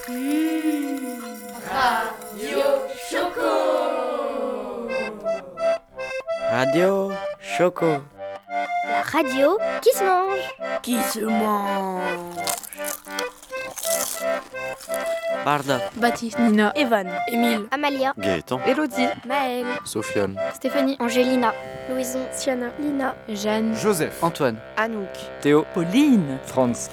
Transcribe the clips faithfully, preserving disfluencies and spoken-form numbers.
Radio Choco. Radio Choco. La radio qui se mange. Qui se mange. Barda, Baptiste, Nina, Evan, Émile, Amalia, Gaëtan, Élodie, Maëlle, Sofiane, Stéphanie, Angélina, Louison, Siana, Lina, Jeanne, Joseph, Antoine, Anouk, Théo, Pauline, Franz.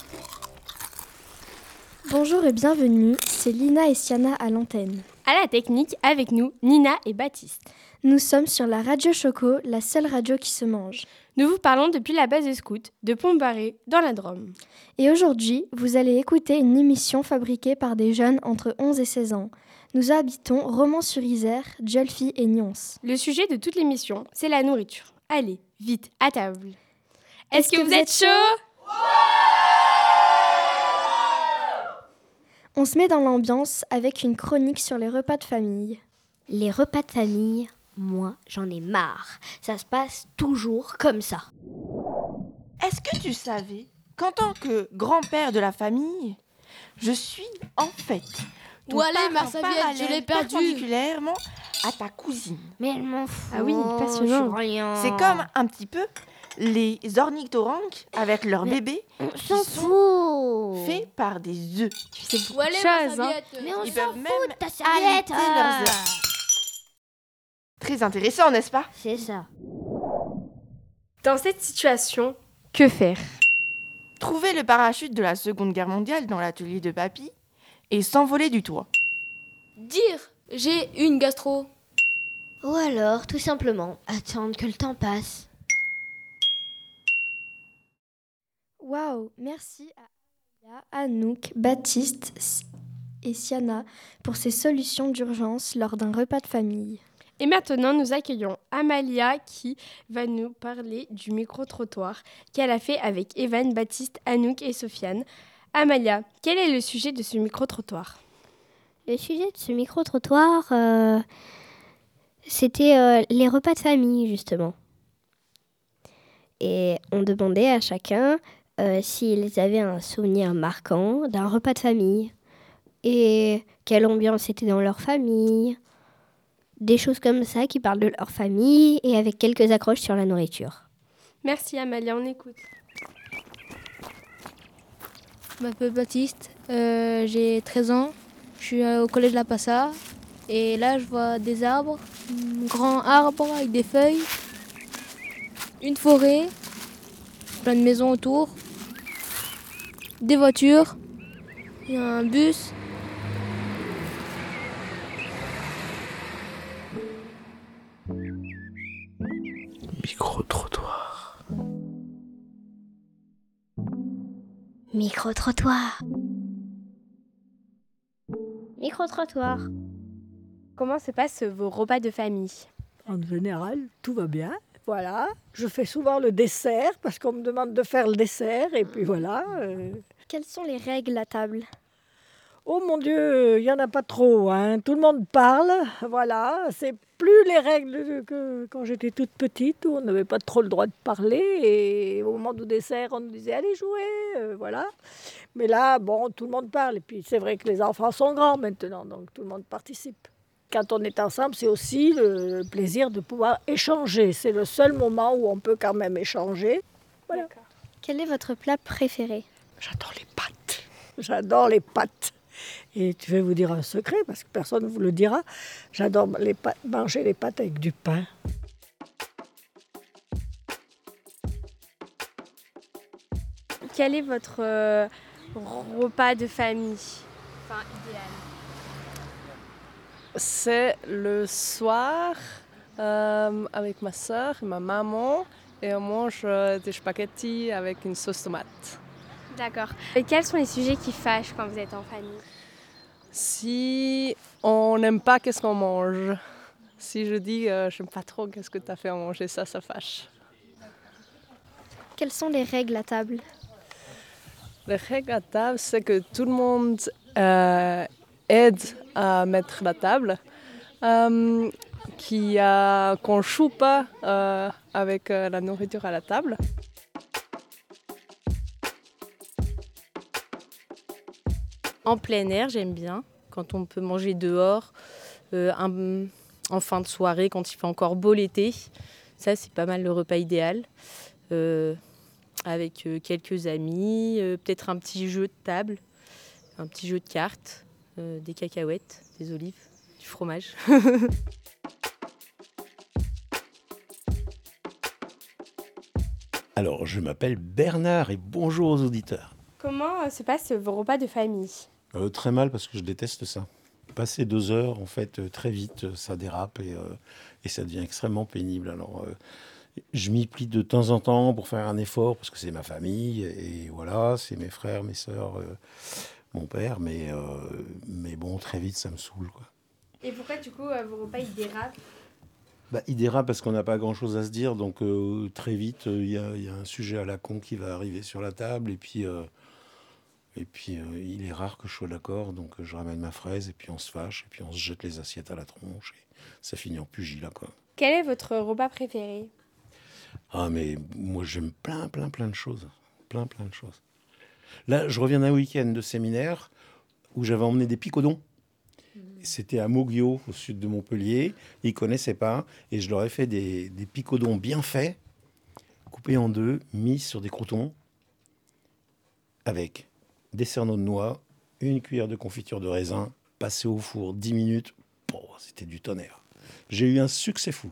Bonjour et bienvenue, c'est Lina et Siana à l'antenne. À la technique, avec nous, Nina et Baptiste. Nous sommes sur la radio Choco, la seule radio qui se mange. Nous vous parlons depuis la base de scouts de Pont-Barré, dans la Drôme. Et aujourd'hui, vous allez écouter une émission fabriquée par des jeunes entre onze et seize ans. Nous habitons Romans-sur-Isère, Dieulefit et Nyons. Le sujet de toute l'émission, c'est la nourriture. Allez, vite, à table. Est-ce, Est-ce que, que vous êtes chaud? On se met dans l'ambiance avec une chronique sur les repas de famille. Les repas de famille, moi, j'en ai marre. Ça se passe toujours comme ça. Est-ce que tu savais qu'en tant que grand-père de la famille, je suis en fait Où allez ma serviette, je l'ai perdue perpendiculairement à ta cousine. Mais elle m'en fout. Ah oui, passionnant. Rien. C'est comme un petit peu les ornithorynques avec leurs Mais bébés On qui s'en sont fout. faits par des œufs. Tu sais beaucoup Où de allez ma choses, hein. serviette Mais on Ils s'en peuvent fout même de ta serviette. allaiter leurs œufs. Très intéressant, n'est-ce pas? C'est ça. Dans cette situation, que faire? Trouver le parachute de la Seconde Guerre mondiale dans l'atelier de papy et s'envoler du toit. Dire, j'ai une gastro. Ou alors, tout simplement, attendre que le temps passe. Waouh, merci à Anouk, Baptiste et Siana pour ces solutions d'urgence lors d'un repas de famille. Et maintenant, nous accueillons Amalia qui va nous parler du micro-trottoir qu'elle a fait avec Evan, Baptiste, Anouk et Sofiane. Amalia, quel est le sujet de ce micro-trottoir? Le sujet de ce micro-trottoir, euh, c'était euh, les repas de famille, justement. Et on demandait à chacun euh, s'ils avaient un souvenir marquant d'un repas de famille et quelle ambiance était dans leur famille. Des choses comme ça qui parlent de leur famille et avec quelques accroches sur la nourriture. Merci Amalia, on écoute. Je m'appelle Baptiste, euh, j'ai treize ans, je suis au collège La Passa et là je vois des arbres, un grand arbre avec des feuilles, une forêt, plein de maisons autour, des voitures, il y a un bus. micro-trottoir. Micro-trottoir. Micro-trottoir. Comment se passent vos repas de famille? En général, tout va bien. Voilà. Je fais souvent le dessert parce qu'on me demande de faire le dessert. Et puis voilà. euh. Quelles sont les règles à table? Oh mon Dieu, il n'y en a pas trop. Hein. Tout le monde parle. Voilà. C'est plus les règles que quand j'étais toute petite où on n'avait pas trop le droit de parler. Et au moment du dessert, on nous disait allez jouer. euh, voilà. Mais là, bon, tout le monde parle. Et puis c'est vrai que les enfants sont grands maintenant. Donc tout le monde participe. Quand on est ensemble, c'est aussi le plaisir de pouvoir échanger. C'est le seul moment où on peut quand même échanger. Voilà. D'accord. Quel est votre plat préféré? J'adore les pâtes. J'adore les pâtes. Et je vais vous dire un secret, parce que personne ne vous le dira. J'adore les pâtes, manger les pâtes avec du pain. Quel est votre euh, repas de famille? Enfin, idéal. C'est le soir euh, avec ma soeur et ma maman et on mange euh, des spaghettis avec une sauce tomate. D'accord. Et quels sont les sujets qui fâchent quand vous êtes en famille? Si on n'aime pas, qu'est-ce qu'on mange? Si je dis euh, j'aime pas trop, qu'est-ce que tu as fait à manger, ça, ça fâche. Quelles sont les règles à table? Les règles à table, c'est que tout le monde euh, aide à mettre la table, euh, qui, euh, qu'on ne joue pas euh, avec euh, la nourriture à la table. En plein air, j'aime bien, quand on peut manger dehors, euh, un, en fin de soirée, quand il fait encore beau l'été. Ça, c'est pas mal le repas idéal. Euh, avec euh, quelques amis, euh, peut-être un petit jeu de table, un petit jeu de cartes, euh, des cacahuètes, des olives, du fromage. Alors, je m'appelle Bernard et bonjour aux auditeurs. Comment se passent vos repas de famille ? Euh, très mal parce que je déteste ça. Passer deux heures, en fait, euh, très vite, euh, ça dérape et, euh, et ça devient extrêmement pénible. Alors, euh, je m'y plie de temps en temps pour faire un effort parce que c'est ma famille et voilà, c'est mes frères, mes sœurs, euh, mon père, mais, euh, mais bon, très vite, ça me saoule, quoi. Et pourquoi, du coup, euh, vos repas, ils dérapent ? Bah, il dérape parce qu'on n'a pas grand-chose à se dire, donc euh, très vite, il euh, y, y a un sujet à la con qui va arriver sur la table, et puis, euh, et puis euh, il est rare que je sois d'accord, donc euh, je ramène ma fraise, et puis on se fâche, et puis on se jette les assiettes à la tronche, et ça finit en pugilat, quoi. Quel est votre repas préféré ? Ah, mais moi, j'aime plein, plein, plein de choses, plein, plein de choses. Là, je reviens d'un week-end de séminaire où j'avais emmené des picodons. C'était à Moguio, au sud de Montpellier. Ils ne connaissaient pas. Et je leur ai fait des, des picodons bien faits, coupés en deux, mis sur des croûtons, avec des cerneaux de noix, une cuillère de confiture de raisin, passé au four dix minutes. Oh, c'était du tonnerre. J'ai eu un succès fou.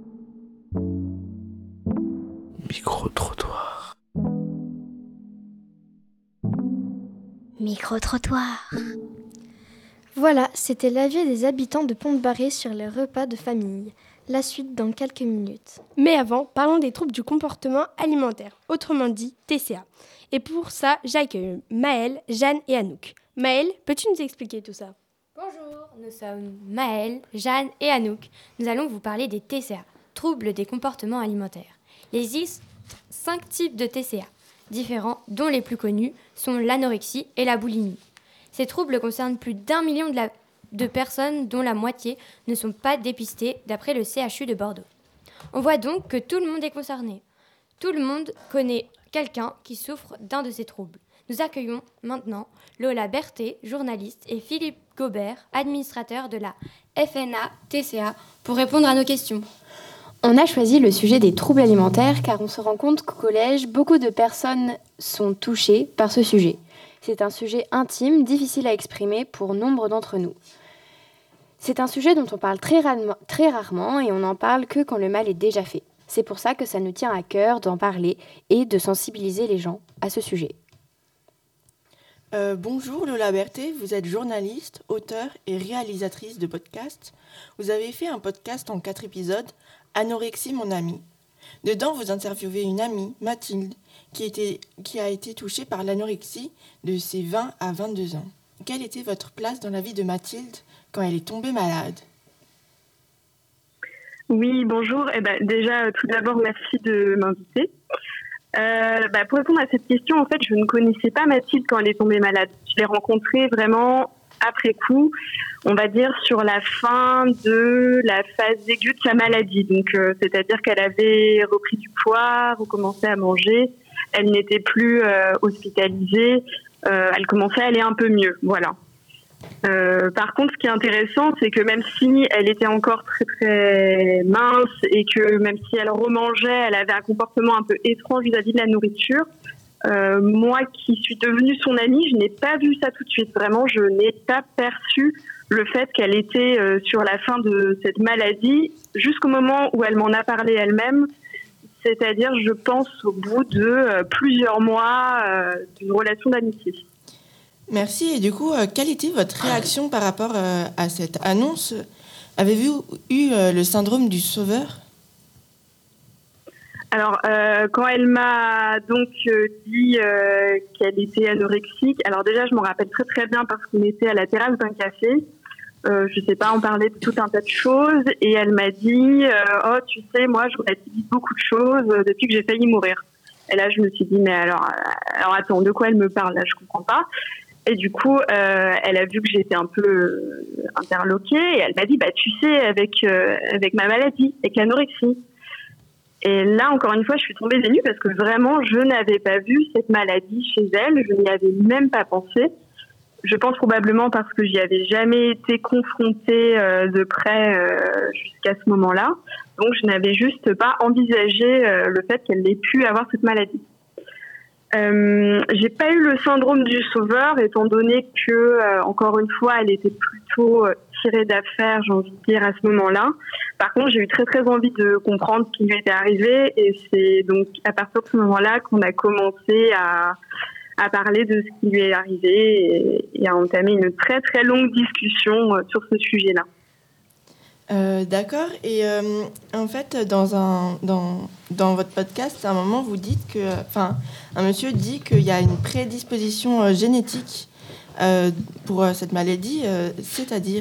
Micro-trottoir. Micro-trottoir. Voilà, c'était l'avis des habitants de Pont-de-Barré sur les repas de famille. La suite dans quelques minutes. Mais avant, parlons des troubles du comportement alimentaire, autrement dit T C A. Et pour ça, j'accueille Maëlle, Jeanne et Anouk. Maëlle, peux-tu nous expliquer tout ça ? Bonjour, nous sommes Maëlle, Jeanne et Anouk. Nous allons vous parler des T C A, troubles des comportements alimentaires. Il existe cinq types de T C A différents, dont les plus connus sont l'anorexie et la boulimie. Ces troubles concernent plus d'un million de, la, de personnes, dont la moitié ne sont pas dépistées, d'après le C H U de Bordeaux. On voit donc que tout le monde est concerné. Tout le monde connaît quelqu'un qui souffre d'un de ces troubles. Nous accueillons maintenant Lola Berthet, journaliste, et Philippe Gobert, administrateur de la F N A T C A, pour répondre à nos questions. On a choisi le sujet des troubles alimentaires car on se rend compte qu'au collège, beaucoup de personnes sont touchées par ce sujet. C'est un sujet intime, difficile à exprimer pour nombre d'entre nous. C'est un sujet dont on parle très, rarement, très rarement et on n'en parle que quand le mal est déjà fait. C'est pour ça que ça nous tient à cœur d'en parler et de sensibiliser les gens à ce sujet. Euh, bonjour Lola Berthet, vous êtes journaliste, auteure et réalisatrice de podcasts. Vous avez fait un podcast en quatre épisodes, Anorexie mon amie. Dedans, vous interviewez une amie, Mathilde, qui, était, qui a été touchée par l'anorexie de ses vingt à vingt-deux ans. Quelle était votre place dans la vie de Mathilde quand elle est tombée malade ? Oui, bonjour. Eh ben, déjà, tout d'abord, merci de m'inviter. Euh, bah, pour répondre à cette question, en fait, je ne connaissais pas Mathilde quand elle est tombée malade. Je l'ai rencontrée vraiment après coup, on va dire sur la fin de la phase aiguë de sa maladie. Donc, euh, c'est-à-dire qu'elle avait repris du poids, recommencé à manger, elle n'était plus euh, hospitalisée, euh, elle commençait à aller un peu mieux, voilà. Euh, par contre, ce qui est intéressant, c'est que même si elle était encore très très mince et que même si elle remangeait, elle avait un comportement un peu étrange vis-à-vis de la nourriture, euh, moi qui suis devenue son amie, je n'ai pas vu ça tout de suite. Vraiment, je n'ai pas perçu le fait qu'elle était euh, sur la fin de cette maladie jusqu'au moment où elle m'en a parlé elle-même. C'est-à-dire, je pense, au bout de euh, plusieurs mois euh, d'une relation d'amitié. Merci. Et du coup, euh, quelle était votre réaction par rapport euh, à cette annonce ? Avez-vous eu euh, le syndrome du sauveur ? Alors, euh, quand elle m'a donc euh, dit euh, qu'elle était anorexique, alors déjà, je m'en rappelle très très bien parce qu'on était à la terrasse d'un café. Euh, je sais pas, on parlait de tout un tas de choses et elle m'a dit euh, « Oh, tu sais, moi, je relativise beaucoup de choses euh, depuis que j'ai failli mourir. » Et là, je me suis dit « Mais alors, euh, alors attends, de quoi elle me parle là ? Je comprends pas. » Et du coup, euh, elle a vu que j'étais un peu euh, interloquée et elle m'a dit bah tu sais avec euh, avec ma maladie, avec l'anorexie. Et là encore une fois, je suis tombée des nues parce que vraiment je n'avais pas vu cette maladie chez elle, je n'y avais même pas pensé. Je pense probablement parce que j'y avais jamais été confrontée euh, de près euh, jusqu'à ce moment-là. Donc, je n'avais juste pas envisagé euh, le fait qu'elle ait pu avoir cette maladie. Euh, j'ai pas eu le syndrome du sauveur, étant donné que, euh, encore une fois, elle était plutôt euh, tirée d'affaire, j'ai envie de dire, à ce moment-là. Par contre, j'ai eu très très envie de comprendre ce qui lui était arrivé, et c'est donc à partir de ce moment-là qu'on a commencé à, à parler de ce qui lui est arrivé et, et à entamer une très très longue discussion euh, sur ce sujet-là. Euh, d'accord. Et euh, en fait, dans, un, dans, dans votre podcast, à un moment, vous dites que, enfin, un monsieur dit qu'il y a une prédisposition euh, génétique euh, pour euh, cette maladie, euh, c'est-à-dire?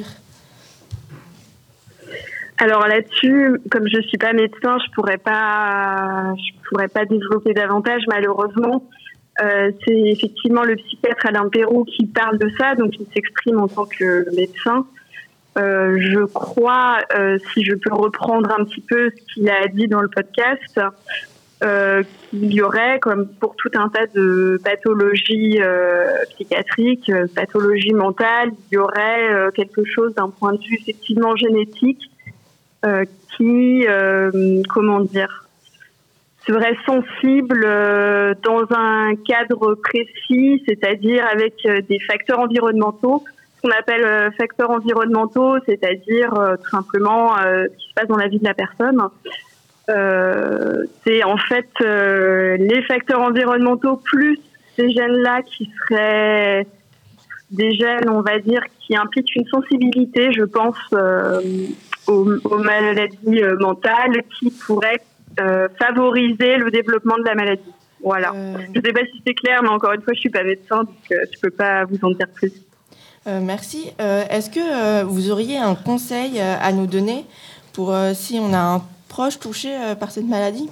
Alors là-dessus, comme je suis pas médecin, je pourrais pas, je pourrais pas développer davantage, malheureusement. Euh, c'est effectivement le psychiatre Alain Perroux qui parle de ça, donc il s'exprime en tant que médecin. Euh, je crois, euh, si je peux reprendre un petit peu ce qu'il a dit dans le podcast, euh, qu'il y aurait, comme pour tout un tas de pathologies euh, psychiatriques, euh, pathologies mentales, il y aurait euh, quelque chose d'un point de vue effectivement génétique euh, qui, euh, comment dire, serait sensible euh, dans un cadre précis, c'est-à-dire avec euh, des facteurs environnementaux. Ce qu'on appelle euh, facteurs environnementaux, c'est-à-dire euh, tout simplement euh, ce qui se passe dans la vie de la personne. Euh, c'est en fait euh, les facteurs environnementaux plus ces gènes-là qui seraient des gènes, on va dire, qui impliquent une sensibilité, je pense, euh, aux, aux maladies euh, mentales qui pourraient euh, favoriser le développement de la maladie. Voilà. Euh... Je ne sais pas si c'est clair, mais encore une fois, je ne suis pas médecin, donc euh, je ne peux pas vous en dire plus. Euh, merci. Euh, est-ce que euh, vous auriez un conseil euh, à nous donner pour euh, si on a un proche touché euh, par cette maladie?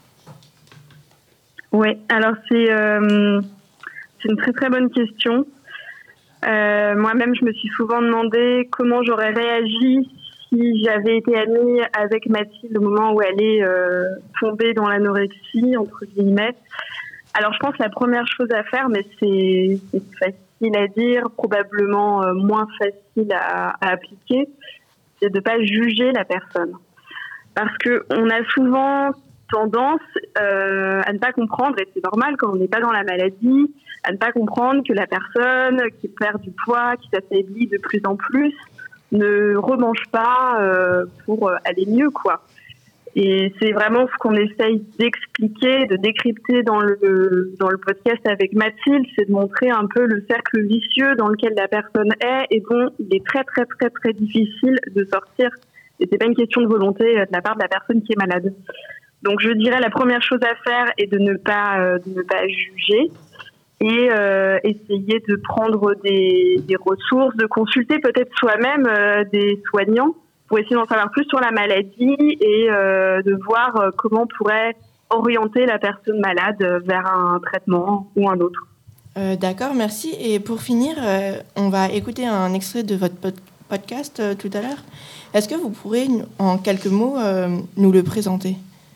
Oui, alors c'est, euh, c'est une très très bonne question. Euh, moi-même, je me suis souvent demandé comment j'aurais réagi si j'avais été amie avec Mathilde au moment où elle est euh, tombée dans l'anorexie, entre guillemets. Alors, je pense que la première chose à faire, mais c'est, c'est facile à dire, probablement euh, moins facile à, à appliquer, c'est de ne pas juger la personne. Parce qu'on a souvent tendance euh, à ne pas comprendre, et c'est normal quand on n'est pas dans la maladie, à ne pas comprendre que la personne qui perd du poids, qui s'affaiblit de plus en plus, ne remange pas euh, pour aller mieux, quoi. Et c'est vraiment ce qu'on essaye d'expliquer, de décrypter dans le dans le podcast avec Mathilde, c'est de montrer un peu le cercle vicieux dans lequel la personne est et dont il est très très très très difficile de sortir. Et c'est pas une question de volonté de la part de la personne qui est malade. Donc je dirais la première chose à faire est de ne pas euh, de ne pas juger et euh, essayer de prendre des, des ressources, de consulter peut-être soi-même euh, des soignants pour essayer d'en savoir plus sur la maladie et euh, de voir euh, comment on pourrait orienter la personne malade vers un traitement ou un autre. Euh, d'accord, merci. Et pour finir, euh, on va écouter un extrait de votre pod- podcast euh, tout à l'heure. Est-ce que vous pourrez, en quelques mots, euh, nous le présenter ?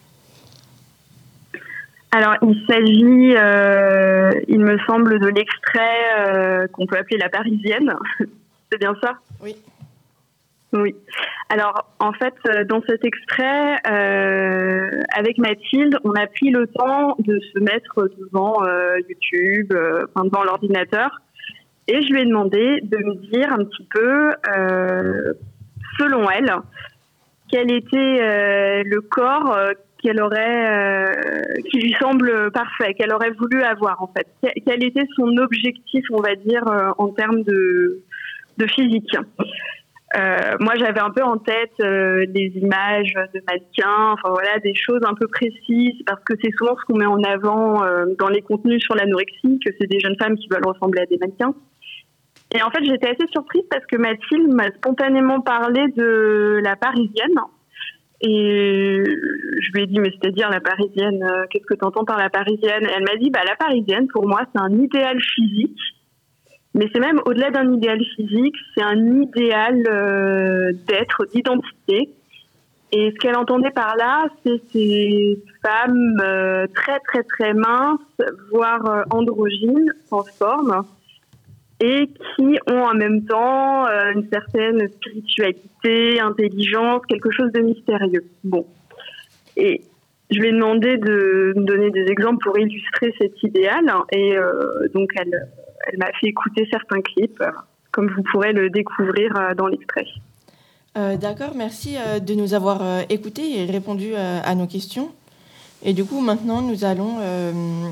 Alors, il s'agit, euh, il me semble, de l'extrait euh, qu'on peut appeler la Parisienne. C'est bien ça ? Oui. Oui. Alors, en fait, dans cet extrait, euh, avec Mathilde, on a pris le temps de se mettre devant euh, YouTube, euh, enfin, devant l'ordinateur, et je lui ai demandé de me dire un petit peu, euh, selon elle, quel était euh, le corps euh, qu'elle aurait, euh, qui lui semble parfait, qu'elle aurait voulu avoir, en fait. Quel était son objectif, on va dire, euh, en termes de, de physique. Euh, moi, j'avais un peu en tête euh, des images de mannequins, enfin voilà, des choses un peu précises, parce que c'est souvent ce qu'on met en avant euh, dans les contenus sur l'anorexie, que c'est des jeunes femmes qui veulent ressembler à des mannequins. Et en fait, j'étais assez surprise parce que Mathilde m'a spontanément parlé de la Parisienne. Et je lui ai dit, mais c'est-à-dire la Parisienne, euh, qu'est-ce que tu entends par la Parisienne ? Et elle m'a dit, bah, la Parisienne, pour moi, c'est un idéal physique. Mais c'est même au-delà d'un idéal physique, c'est un idéal euh, d'être, d'identité. Et ce qu'elle entendait par là, c'est ces femmes euh, très très très minces, voire euh, androgynes, sans forme, et qui ont en même temps euh, une certaine spiritualité, intelligence, quelque chose de mystérieux. Bon. Et je lui ai demandé de me donner des exemples pour illustrer cet idéal, et euh, donc elle, elle m'a fait écouter certains clips, euh, comme vous pourrez le découvrir euh, dans l'extrait. Euh, d'accord, merci euh, de nous avoir euh, écoutés et répondu euh, à nos questions. Et du coup, maintenant, nous allons euh,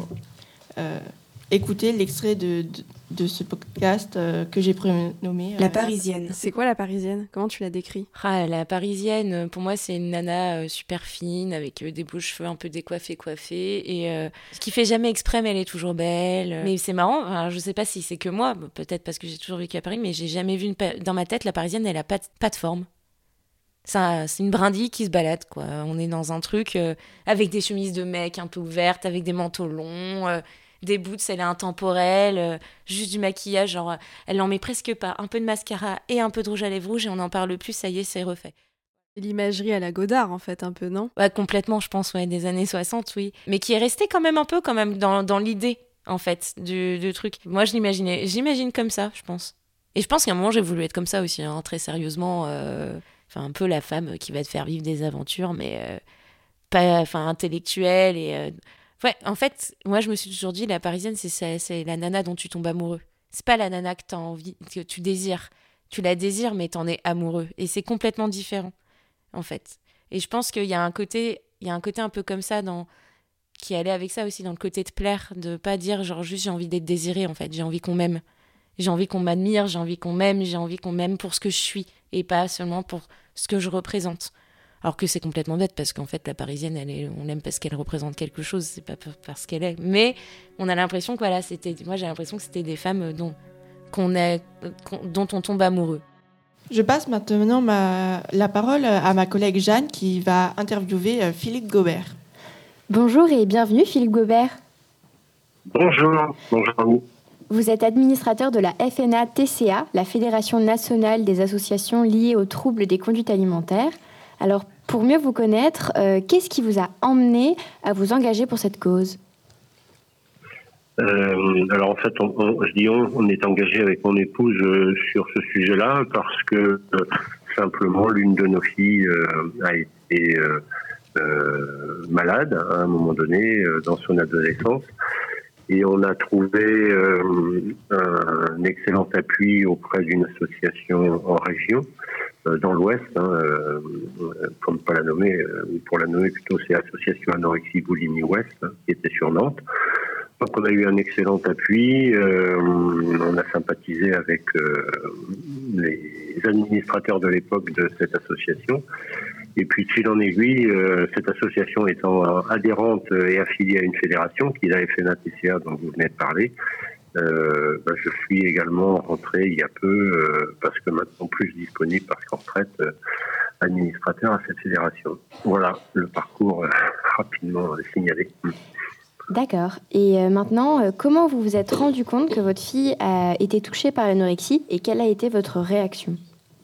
euh, écouter l'extrait de, de, de ce podcast euh, que j'ai prénommé... Euh, La Parisienne. C'est quoi la Parisienne? Comment tu la décris? Ah, la Parisienne, pour moi, c'est une nana euh, super fine, avec euh, des beaux cheveux un peu décoiffés, coiffés, et euh, qui fait jamais exprès, mais elle est toujours belle. Mais c'est marrant, alors, je sais pas si c'est que moi, peut-être parce que j'ai toujours vécu à Paris, mais j'ai jamais vu, une pa- dans ma tête, la Parisienne, elle a pas de, pas de forme. Ça, c'est une brindille qui se balade, quoi. On est dans un truc euh, avec des chemises de mec un peu ouvertes, avec des manteaux longs, euh, des boots, elle est intemporelle, euh, juste du maquillage, genre, elle en met presque pas. Un peu de mascara et un peu de rouge à lèvres rouge et on n'en parle plus, ça y est, c'est refait. L'imagerie à la Godard, en fait, un peu, non? Ouais, complètement, je pense, ouais, des années soixante, oui. Mais qui est restée quand même un peu, quand même, dans, dans l'idée, en fait, du, du truc. Moi, je l'imaginais, j'imagine comme ça, je pense. Et je pense qu'à un moment, j'ai voulu être comme ça aussi, hein, très sérieusement... Euh... Enfin, un peu la femme qui va te faire vivre des aventures, mais euh, pas, enfin, intellectuelle. Et, euh... ouais, en fait, moi, je me suis toujours dit, la Parisienne, c'est, c'est, c'est la nana dont tu tombes amoureux. C'est pas la nana que t'as envie, que tu désires. Tu la désires, mais t'en es amoureux. Et c'est complètement différent, en fait. Et je pense qu'il y a un côté, il y a un côté un peu comme ça dans... qui allait avec ça aussi, dans le côté de plaire, de pas dire, genre, juste, j'ai envie d'être désirée, en fait. J'ai envie qu'on m'aime. J'ai envie qu'on m'admire, j'ai envie qu'on m'aime, j'ai envie qu'on m'aime pour ce que je suis et pas seulement pour ce que je représente. Alors que c'est complètement bête parce qu'en fait, la Parisienne, elle est, on l'aime parce qu'elle représente quelque chose, c'est pas parce qu'elle est. Mais on a l'impression que voilà, c'était, moi j'ai l'impression que c'était des femmes dont, qu'on est, qu'on, dont on tombe amoureux. Je passe maintenant ma, la parole à ma collègue Jeanne qui va interviewer Philippe Gobert. Bonjour et bienvenue Philippe Gobert. Bonjour, bonjour à vous. Vous êtes administrateur de la F N A T C A, la Fédération nationale des associations liées aux troubles des conduites alimentaires. Alors, pour mieux vous connaître, euh, qu'est-ce qui vous a emmené à vous engager pour cette cause ? euh, Alors, en fait, on, on, je dis on, on est engagé avec mon épouse euh, sur ce sujet-là parce que euh, simplement l'une de nos filles euh, a été euh, euh, malade à un moment donné euh, dans son adolescence. Et on a trouvé euh, un excellent appui auprès d'une association en région, euh, dans l'Ouest, hein, euh, pour ne pas la nommer, euh, ou pour la nommer plutôt, c'est Association Anorexie Boulimie Ouest, hein, qui était sur Nantes. Donc on a eu un excellent appui, euh, on a sympathisé avec euh, les administrateurs de l'époque de cette association. Et puis, de fil en aiguille, euh, cette association étant adhérente et affiliée à une fédération, qui est la F N A T C A dont vous venez de parler, euh, bah, je suis également rentré il y a peu, euh, parce que maintenant plus disponible, parce qu'en retraite, euh, administrateur à cette fédération. Voilà le parcours euh, rapidement euh, signalé. D'accord. Et euh, maintenant, euh, comment vous vous êtes rendu compte que votre fille a été touchée par l'anorexie et quelle a été votre réaction ?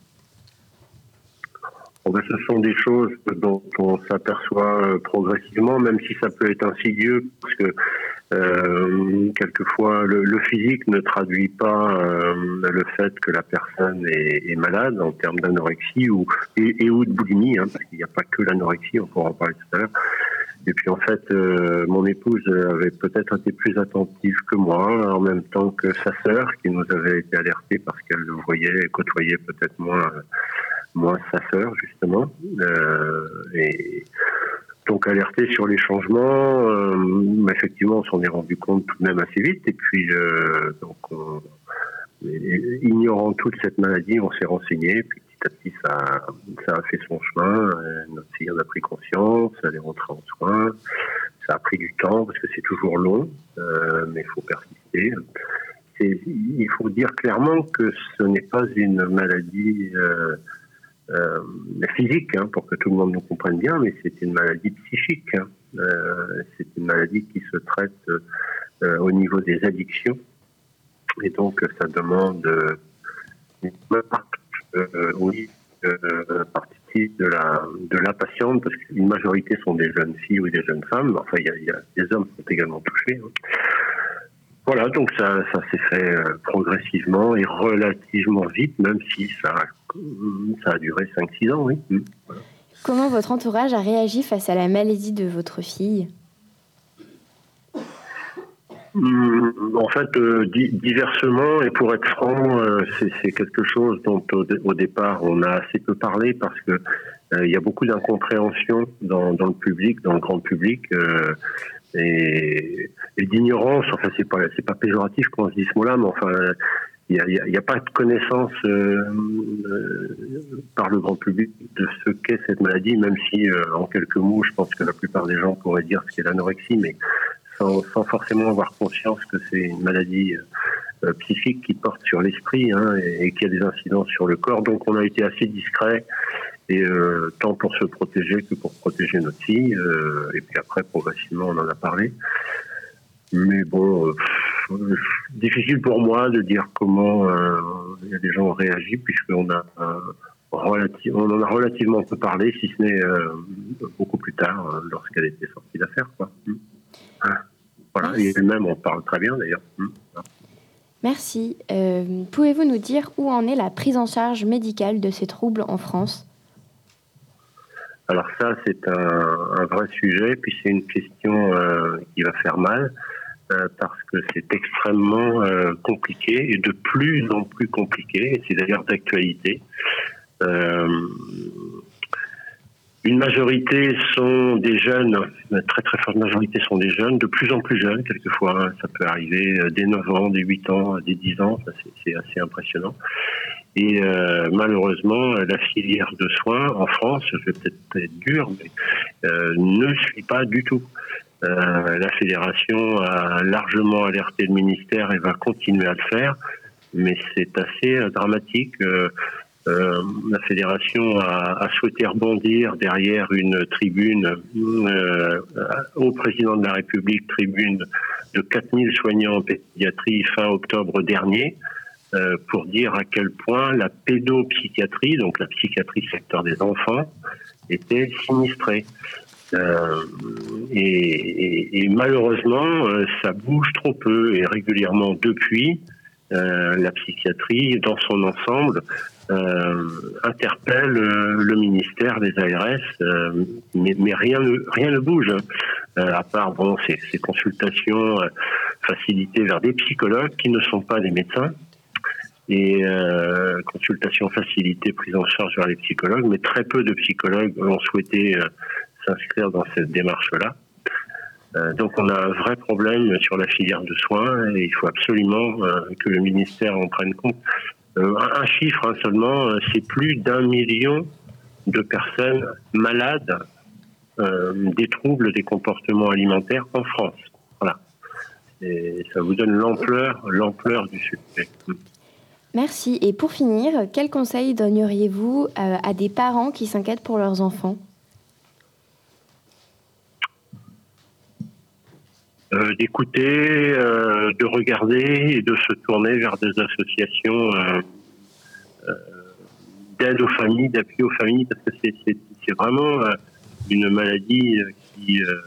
Bon ben, ce sont des choses dont on s'aperçoit euh, progressivement, même si ça peut être insidieux, parce que euh, quelquefois le, le physique ne traduit pas euh, le fait que la personne est, est malade en termes d'anorexie ou, et, et ou de boulimie, hein, parce qu'il n'y a pas que l'anorexie, on pourra en parler tout à l'heure. Et puis en fait, euh, mon épouse avait peut-être été plus attentive que moi, en même temps que sa sœur, qui nous avait été alertée parce qu'elle le voyait et côtoyait peut-être moins... Euh, moi, sa sœur, justement, euh, et donc alerté sur les changements. Euh, effectivement, on s'en est rendu compte tout de même assez vite. Et puis, euh, donc, on, ignorant toute cette maladie, on s'est renseigné. Puis petit à petit, ça, ça a fait son chemin. Notre fille en a pris conscience. Elle est rentrée en soins. Ça a pris du temps parce que c'est toujours long, euh, mais il faut persister. C'est, il faut dire clairement que ce n'est pas une maladie euh, euh, physique, hein, pour que tout le monde nous comprenne bien, mais c'est une maladie psychique. Hein. Euh, c'est une maladie qui se traite euh, au niveau des addictions, et donc ça demande euh, une euh, oui, euh, partie de la de la patiente, parce qu'une majorité sont des jeunes filles ou des jeunes femmes. Enfin, il y a, y a des hommes qui sont également touchés. Hein. Voilà, donc ça, ça s'est fait euh, progressivement et relativement vite, même si ça, ça a duré cinq six ans, oui. Mmh. Voilà. Comment votre entourage a réagi face à la maladie de votre fille ? Mmh, en fait, euh, di- diversement, et pour être franc, euh, c'est, c'est quelque chose dont au, au départ on a assez peu parlé parce que euh, il y a beaucoup d'incompréhension dans, dans le public, dans le grand public. Euh, Et, et d'ignorance, enfin c'est pas c'est pas péjoratif quand on se dit ce mot-là, mais enfin il y a, y a, y a pas de connaissance euh, euh, par le grand public de ce qu'est cette maladie, même si euh, en quelques mots, je pense que la plupart des gens pourraient dire ce qu'est l'anorexie, mais sans, sans forcément avoir conscience que c'est une maladie euh, psychique qui porte sur l'esprit hein, et, et qui a des incidences sur le corps. Donc on a été assez discret. Et euh, tant pour se protéger que pour protéger notre fille. Euh, et puis après, progressivement, on en a parlé. Mais bon, euh, pff, difficile pour moi de dire comment euh, les gens ont réagi, puisqu'on a, euh, relative, on en a relativement peu parlé, si ce n'est euh, beaucoup plus tard, euh, lorsqu'elle était sortie d'affaires. Quoi. Mmh. Voilà, et elle-même en parle très bien d'ailleurs. Mmh. Merci. Euh, pouvez-vous nous dire où en est la prise en charge médicale de ces troubles en France ? Alors ça, c'est un, un vrai sujet, puis c'est une question euh, qui va faire mal, euh, parce que c'est extrêmement euh, compliqué, et de plus en plus compliqué, et c'est d'ailleurs d'actualité. Euh, une majorité sont des jeunes, une très très forte majorité sont des jeunes, de plus en plus jeunes quelquequefois, hein, ça peut arriver dès neuf ans, dès huit ans, dès dix ans, ça, c'est, c'est assez impressionnant. Et euh, malheureusement, la filière de soins en France, je vais peut-être être dur, mais euh, ne suit pas du tout. Euh, la fédération a largement alerté le ministère et va continuer à le faire, mais c'est assez euh, dramatique. Euh, euh, la fédération a, a souhaité rebondir derrière une tribune euh, au président de la République, tribune de quatre mille soignants en pédiatrie fin octobre dernier. Euh, pour dire à quel point la pédopsychiatrie, donc la psychiatrie secteur des enfants, était sinistrée. Euh, et, et, et malheureusement, euh, ça bouge trop peu. Et régulièrement, depuis, euh, la psychiatrie, dans son ensemble, euh, interpelle euh, le ministère, les A R S, euh, mais, mais rien, ne, rien ne bouge. Euh, à part bon, ces, ces consultations euh, facilitées vers des psychologues qui ne sont pas des médecins. Et euh, consultation facilitée, prise en charge vers les psychologues, mais très peu de psychologues ont souhaité euh, s'inscrire dans cette démarche-là. Euh, donc on a un vrai problème sur la filière de soins et il faut absolument euh, que le ministère en prenne compte. Euh, un, un chiffre hein, seulement, euh, c'est plus d'un million de personnes malades euh, des troubles des comportements alimentaires en France. Voilà. Et ça vous donne l'ampleur, l'ampleur du sujet. Merci. Et pour finir, quels conseils donneriez-vous à, à des parents qui s'inquiètent pour leurs enfants ? euh, D'écouter, euh, de regarder et de se tourner vers des associations euh, euh, d'aide aux familles, d'appui aux familles, parce que c'est, c'est, c'est vraiment euh, une maladie qui, euh,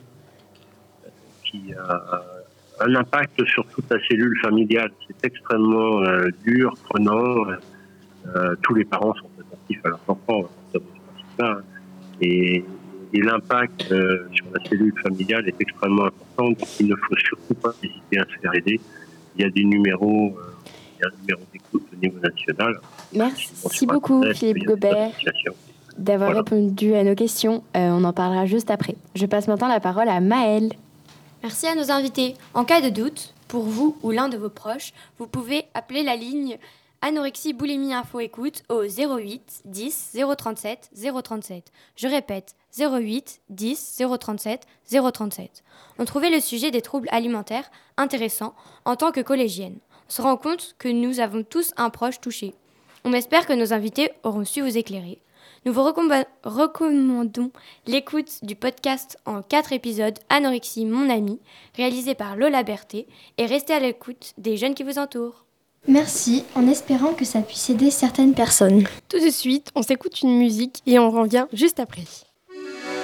qui a un impact sur toute la cellule familiale. C'est extrêmement euh, dur, prenant. Euh, tous les parents sont attentifs à leurs enfants, hein, et, et l'impact euh, sur la cellule familiale est extrêmement important. Donc il ne faut surtout pas hésiter à se faire aider. Il y a des numéros, euh, il y a un numéro d'écoute au niveau national. Merci beaucoup, Philippe Gobert, d'avoir voilà. répondu à nos questions. Euh, on en parlera juste après. Je passe maintenant la parole à Maëlle. Merci à nos invités. En cas de doute, pour vous ou l'un de vos proches, vous pouvez appeler la ligne Anorexie Boulimie Info Écoute au zéro huit dix zéro trente-sept zéro trente-sept. Je répète, zéro huit dix zéro trente-sept zéro trente-sept. On trouvait le sujet des troubles alimentaires intéressant en tant que collégienne. On se rend compte que nous avons tous un proche touché. On espère que nos invités auront su vous éclairer. Nous vous recomm- recommandons l'écoute du podcast en quatre épisodes Anorexie Mon Ami, réalisé par Lola Berthet, et restez à l'écoute des jeunes qui vous entourent. Merci, en espérant que ça puisse aider certaines personnes. Tout de suite, on s'écoute une musique et on revient juste après.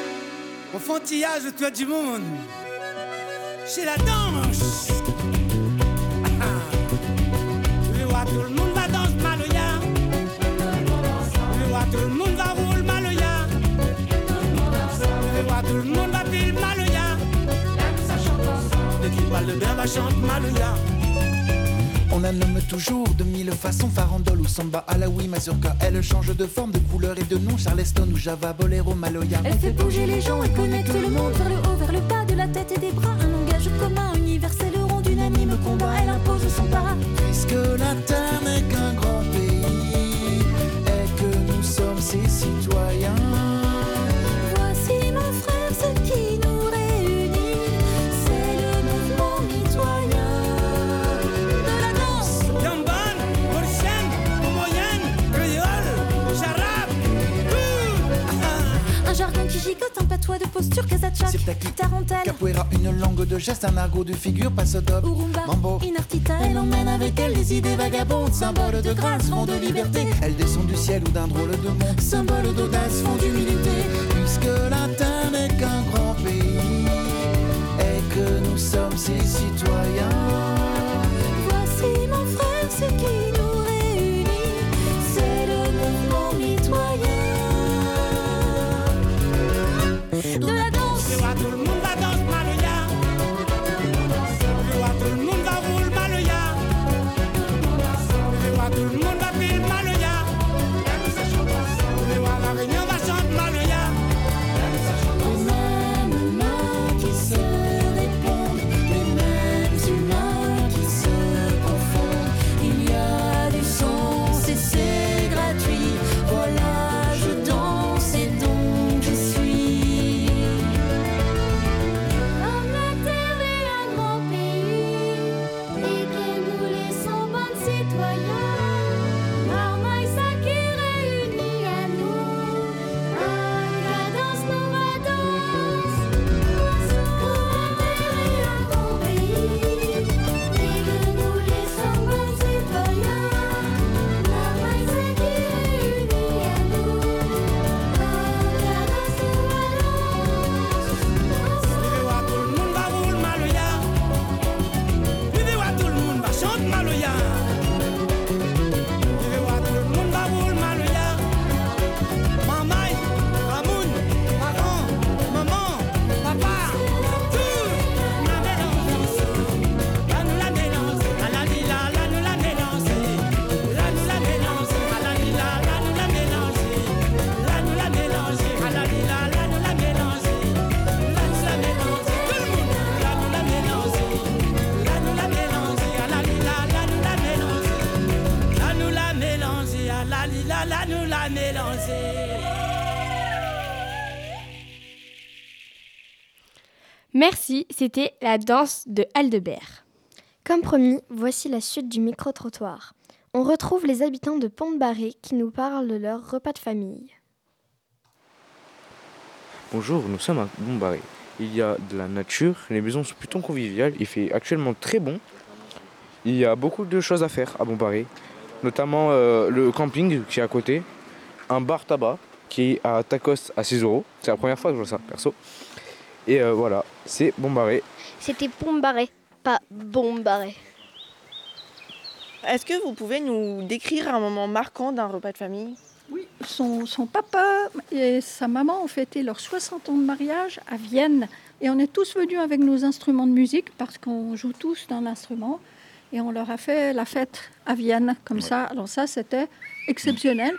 Enfantillage, toi du monde, chez la danse. l'équipe Aldebert va chanter Maloya. On la nomme toujours de mille façons, farandole ou samba, alaoui, mazurka. Elle change de forme, de couleur et de nom, Charleston ou Java, Bolero, Maloya. Elle fait bouger les gens, elle connecte le monde vers le haut, vers le bas, de la tête et des bras. Un langage commun, universel, le rond d'unanime combat. Elle impose son pas. Puisque la terre n'est qu'un grand pays et que nous sommes ses citoyens. Voici mon frère, ce qui nous réunit, c'est le mouvement mitoyen. Jargon qui gigote, un patois de posture, kazachak, tarentelle, capoeira, une langue de geste, un argot de figure, pasodoble, urumba, mambo, inartita. Elle emmène avec elle les idées vagabondes, symboles de grâce, fond de liberté. Elle descend du ciel ou d'un drôle de monde, symbole d'audace, fond d'humilité. Puisque la terre n'est qu'un grand pays et que nous sommes ses citoyens. Voici mon frère, ce qui nous réunit, c'est le mouvement mitoyen. De la danse, je vois tout le monde va danser Maloya. Je vois tout le monde va rouler Maloya. Je vois tout le monde va pile Maloya. Je vois la réunion va chanter Maloya. les mêmes mains qui se répondent, les mêmes humains qui se confondent. Il y a du sens et c'est gratuit. Voilà, je danse et donc je suis. Merci, c'était la danse de Aldebert. Comme promis, voici la suite du micro-trottoir. On retrouve les habitants de Pont-de-Barré qui nous parlent de leur repas de famille. Bonjour, nous sommes à Pont-de-Barré. Il y a de la nature, les maisons sont plutôt conviviales, il fait actuellement très bon. Il y a beaucoup de choses à faire à Pont-de-Barré, notamment euh, le camping qui est à côté, un bar tabac qui est à Tacos à six euros. C'est la première fois que je vois ça, perso. Et euh, voilà, c'est Pont-de-Barré. C'était Pont-de-Barré, pas Pont-de-Barré. Est-ce que vous pouvez nous décrire un moment marquant d'un repas de famille ? Oui, son, son papa et sa maman ont fêté leurs soixante ans de mariage à Vienne. Et on est tous venus avec nos instruments de musique parce qu'on joue tous d'un instrument. Et on leur a fait la fête à Vienne, comme ouais. ça. Alors ça, c'était exceptionnel.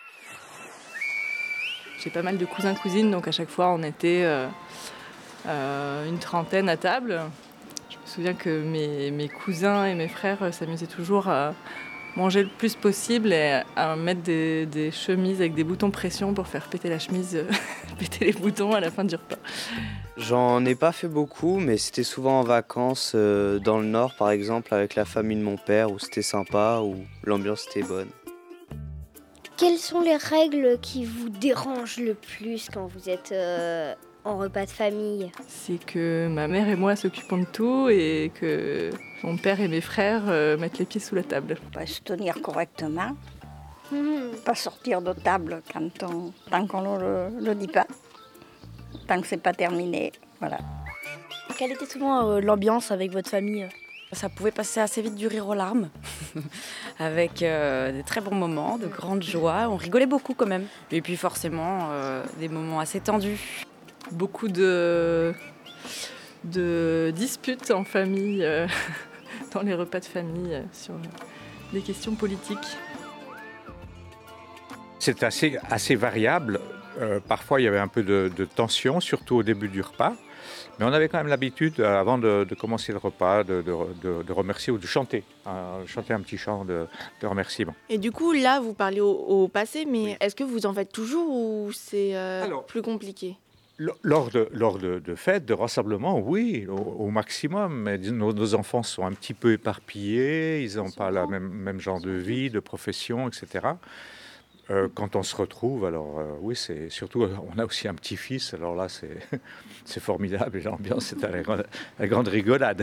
J'ai pas mal de cousins-cousines, donc à chaque fois, on était euh, euh, une trentaine à table. Je me souviens que mes, mes cousins et mes frères s'amusaient toujours à manger le plus possible et à mettre des, des chemises avec des boutons pression pour faire péter la chemise, péter les boutons à la fin du repas. J'en ai pas fait beaucoup, mais c'était souvent en vacances euh, dans le Nord, par exemple, avec la famille de mon père, où c'était sympa, où l'ambiance était bonne. Quelles sont les règles qui vous dérangent le plus quand vous êtes euh, en repas de famille ? C'est que ma mère et moi s'occupons de tout et que mon père et mes frères euh, mettent les pieds sous la table. Pas se tenir correctement, mmh. pas sortir de table quand on, tant qu'on ne le, le dit pas, tant que c'est pas terminé, voilà. Quelle était souvent euh, l'ambiance avec votre famille ? Ça pouvait passer assez vite du rire aux larmes, avec euh, des très bons moments, de grandes joies. On rigolait beaucoup quand même. Et puis forcément, euh, des moments assez tendus. Beaucoup de, de disputes en famille, euh, dans les repas de famille, euh, sur des questions politiques. C'est assez, assez variable. Euh, parfois, il y avait un peu de, de tension, surtout au début du repas. Mais on avait quand même l'habitude, euh, avant de, de commencer le repas, de, de, de, de remercier ou de chanter. Euh, chanter un petit chant de, de remerciement. Et du coup, là, vous parlez au, au passé, mais est-ce que vous en faites toujours ou c'est euh, plus compliqué ? Lors de, lors de, de fêtes, de rassemblements, oui, au, au maximum. Mais nos, nos enfants sont un petit peu éparpillés, ils n'ont pas le même, même genre de vie, de profession, et cetera. Euh, quand on se retrouve, alors euh, oui, c'est surtout, on a aussi un petit-fils, alors là, c'est, c'est formidable, et l'ambiance est à la grande, la grande rigolade.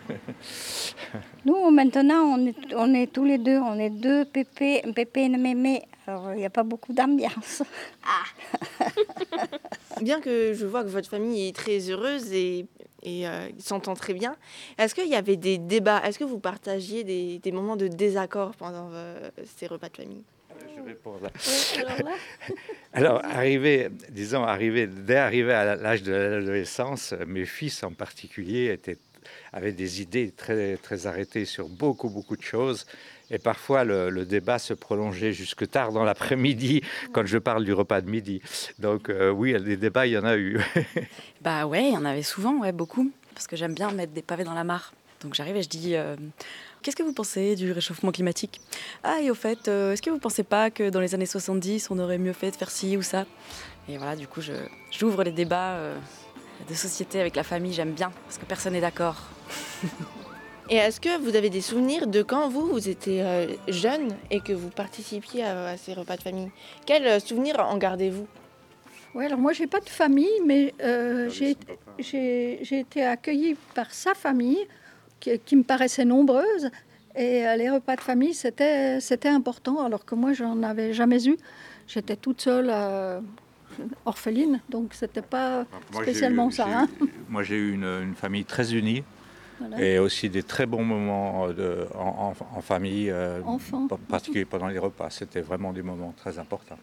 Nous, maintenant, on est, on est tous les deux, on est deux Pépé, Pépé et Mémé, alors il n'y a pas beaucoup d'ambiance. Ah. Bien que je vois que votre famille est très heureuse et, et euh, s'entend très bien, est-ce qu'il y avait des débats, est-ce que vous partagiez des, des moments de désaccord pendant euh, ces repas de famille ? Je vais répondre là. alors, alors, arrivé, disons, arrivé, dès arrivé à l'âge de l'adolescence, mes fils en particulier étaient, avaient des idées très, très arrêtées sur beaucoup, beaucoup de choses. Et parfois, le, le débat se prolongeait jusque tard dans l'après-midi, quand je parle du repas de midi. Donc, euh, oui, des débats, il y en a eu. Bah ouais, il y en avait souvent, ouais, beaucoup. Parce que j'aime bien mettre des pavés dans la mare. Donc j'arrive et je dis... Euh, Qu'est-ce que vous pensez du réchauffement climatique ? Ah, et au fait, euh, est-ce que vous ne pensez pas que dans les années soixante-dix, on aurait mieux fait de faire ci ou ça ? Et voilà, du coup, je, j'ouvre les débats euh, de société avec la famille, j'aime bien, parce que personne n'est d'accord. Et est-ce que vous avez des souvenirs de quand vous, vous étiez euh, jeune et que vous participiez à, à ces repas de famille ? Quels souvenirs en gardez-vous ? Oui, alors moi, je n'ai pas de famille, mais euh, j'ai, j'ai, j'ai été accueillie par sa famille, qui, qui me paraissait nombreuse. Et euh, les repas de famille, c'était, c'était important, alors que moi, je n'en avais jamais eu. J'étais toute seule, euh, orpheline, donc ce n'était pas moi, spécialement j'ai eu, ça. J'ai hein. eu, moi, j'ai eu une, une famille très unie. Voilà. Et aussi des très bons moments de, en, en, en famille, euh, en particulier pendant les repas. C'était vraiment des moments très importants.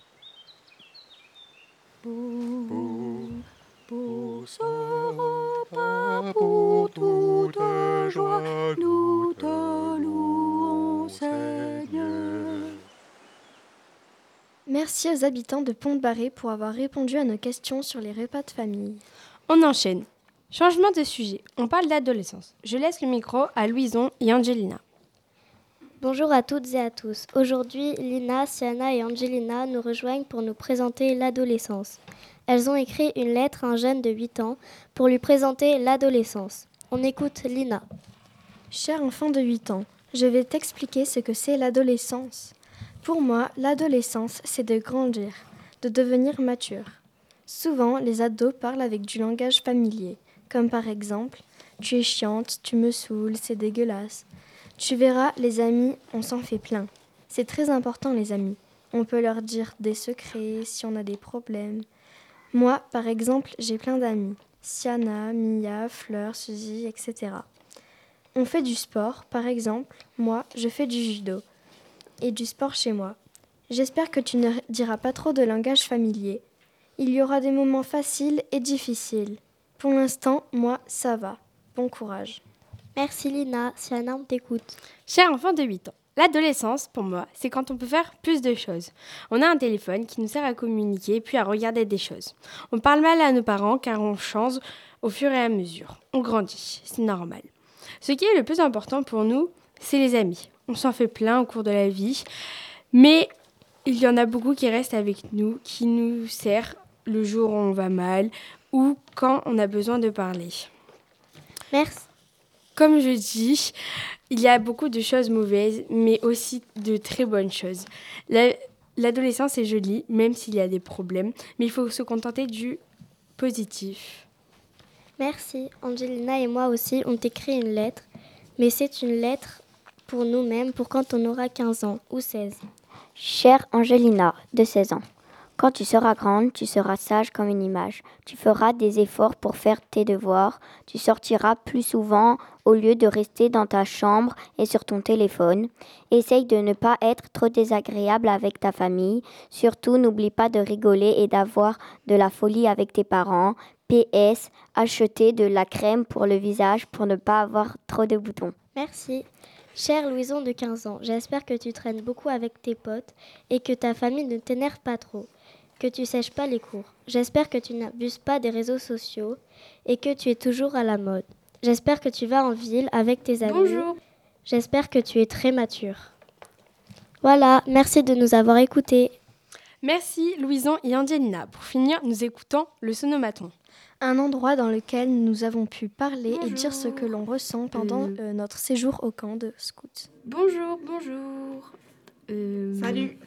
Pour, pour ce repas, pour toute joie, nous te louons, Seigneur. Merci aux habitants de Pont-de-Barré pour avoir répondu à nos questions sur les repas de famille. On enchaîne. Changement de sujet. On parle d'adolescence. Je laisse le micro à Louison et Angelina. Bonjour à toutes et à tous. Aujourd'hui, Lina, Siana et Angelina nous rejoignent pour nous présenter l'adolescence. Elles ont écrit une lettre à un jeune de huit ans pour lui présenter l'adolescence. On écoute Lina. Cher enfant de huit ans, je vais t'expliquer ce que c'est l'adolescence. Pour moi, l'adolescence, c'est de grandir, de devenir mature. Souvent, les ados parlent avec du langage familier, comme par exemple « Tu es chiante, tu me saoules, c'est dégueulasse ». Tu verras, les amis, on s'en fait plein. C'est très important, les amis. On peut leur dire des secrets si on a des problèmes. Moi, par exemple, j'ai plein d'amis. Siana, Mia, Fleur, Suzy, et cetera. On fait du sport, par exemple. Moi, je fais du judo et du sport chez moi. J'espère que tu ne diras pas trop de langage familier. Il y aura des moments faciles et difficiles. Pour l'instant, moi, ça va. Bon courage. Merci Lina, Siana, on t'écoute. Cher enfant de huit ans, l'adolescence, pour moi, c'est quand on peut faire plus de choses. On a un téléphone qui nous sert à communiquer puis à regarder des choses. On parle mal à nos parents car on change au fur et à mesure. On grandit, c'est normal. Ce qui est le plus important pour nous, c'est les amis. On s'en fait plein au cours de la vie, mais il y en a beaucoup qui restent avec nous, qui nous servent le jour où on va mal ou quand on a besoin de parler. Merci. Comme je dis, il y a beaucoup de choses mauvaises, mais aussi de très bonnes choses. La, l'adolescence est jolie, même s'il y a des problèmes, mais il faut se contenter du positif. Merci. Angelina et moi aussi, on t'écrit une lettre, mais c'est une lettre pour nous-mêmes, pour quand on aura quinze ans ou seize. Chère Angelina, de seize ans. Quand tu seras grande, tu seras sage comme une image. Tu feras des efforts pour faire tes devoirs. Tu sortiras plus souvent au lieu de rester dans ta chambre et sur ton téléphone. Essaye de ne pas être trop désagréable avec ta famille. Surtout, n'oublie pas de rigoler et d'avoir de la folie avec tes parents. P S. Achetez de la crème pour le visage pour ne pas avoir trop de boutons. Merci. Cher Louison de quinze ans, j'espère que tu traînes beaucoup avec tes potes et que ta famille ne t'énerve pas trop, que tu sèches pas les cours. J'espère que tu n'abuses pas des réseaux sociaux et que tu es toujours à la mode. J'espère que tu vas en ville avec tes amis. Bonjour. J'espère que tu es très mature. Voilà, merci de nous avoir écoutés. Merci Louison et Angelina. Pour finir, nous écoutons le sonomaton. Un endroit dans lequel nous avons pu parler bonjour. Et dire ce que l'on ressent pendant euh... Euh, notre séjour au camp de scouts. Bonjour, bonjour. Euh... Salut.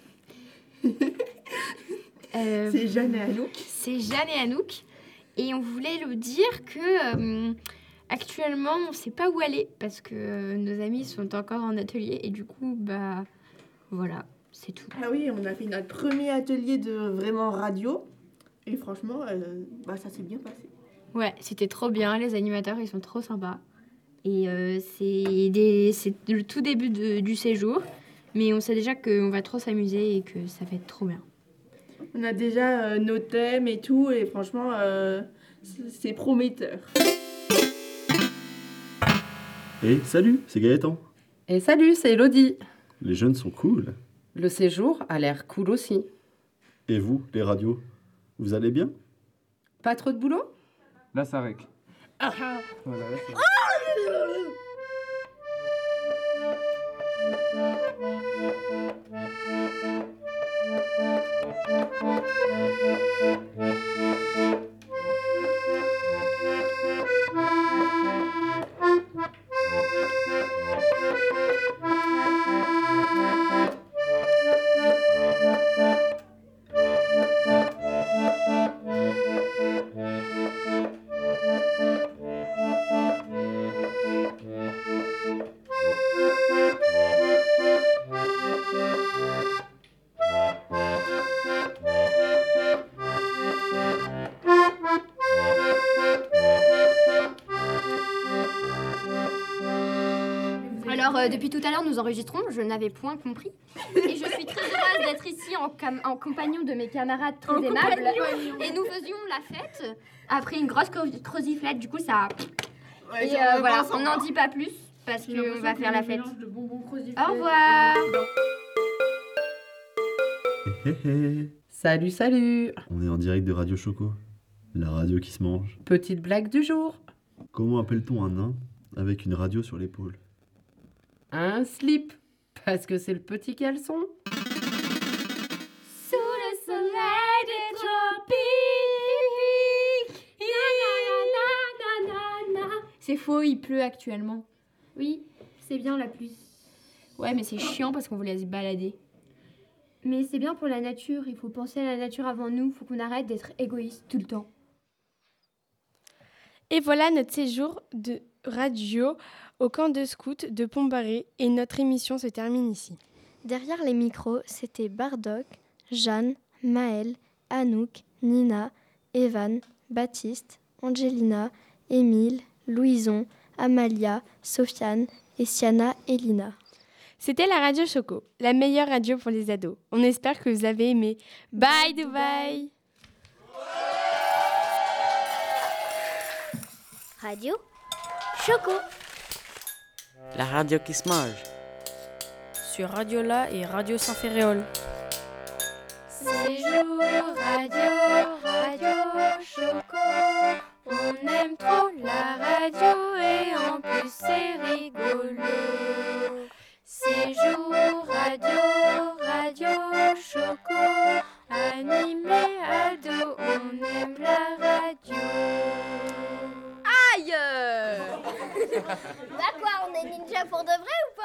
euh... C'est Jeanne et Anouk. C'est Jeanne et Anouk. Et on voulait vous dire que euh, actuellement, on ne sait pas où aller parce que euh, nos amis sont encore en atelier et du coup, bah voilà, c'est tout. Ah oui, on a fait notre premier atelier de vraiment radio. Et franchement, euh, bah, ça s'est bien passé. Ouais, c'était trop bien. Les animateurs, ils sont trop sympas. Et euh, c'est, des, c'est le tout début de, du séjour. Mais on sait déjà qu'on va trop s'amuser et que ça va être trop bien. On a déjà euh, nos thèmes et tout. Et franchement, euh, c'est, c'est prometteur. Et hey, salut, c'est Gaëtan. Et salut, c'est Elodie. Les jeunes sont cool. Le séjour a l'air cool aussi. Et vous, les radios ? Vous allez bien ? Pas trop de boulot ? Là, ça règle. Ah ah. Voilà, là, ça... Alors, euh, depuis tout à l'heure, nous enregistrons, je n'avais point compris. Et je suis très heureuse d'être ici en, cam- en compagnon de mes camarades très en aimables. Compagnon. Et nous faisions la fête après une grosse cre- creusiflette, du coup ça... Ouais, et euh, voilà, on n'en dit pas plus parce qu'on va faire la fête. Au revoir. Hé hé hé. Salut, salut. On est en direct de Radio Choco, la radio qui se mange. Petite blague du jour. Comment appelle-t-on un nain avec une radio sur l'épaule ? Un slip, parce que c'est le petit caleçon. Sous le soleil des tropiques. C'est faux, il pleut actuellement. Oui, c'est bien la pluie. Ouais, mais c'est chiant parce qu'on voulait se balader. Mais c'est bien pour la nature, il faut penser à la nature avant nous, il faut qu'on arrête d'être égoïste tout le temps. Et voilà notre séjour de radio au camp de scouts de Pont-Barré et notre émission se termine ici. Derrière les micros, c'était Bardock, Jeanne, Maëlle, Anouk, Nina, Evan, Baptiste, Angelina, Émile, Louison, Amalia, Sofiane et Siana et Lina. C'était la Radio Choco, la meilleure radio pour les ados. On espère que vous avez aimé. Bye Dubaï! Radio Choco. La radio qui se mange. Sur Radiola et Radio Saint-Féréol. Séjour radio, Radio Choco. On aime trop la radio et en plus c'est rigolo. Séjour radio, Radio Choco. Animé ado, on aime la radio. Aïe! Bah quoi, on est ninja pour de vrai ou pas?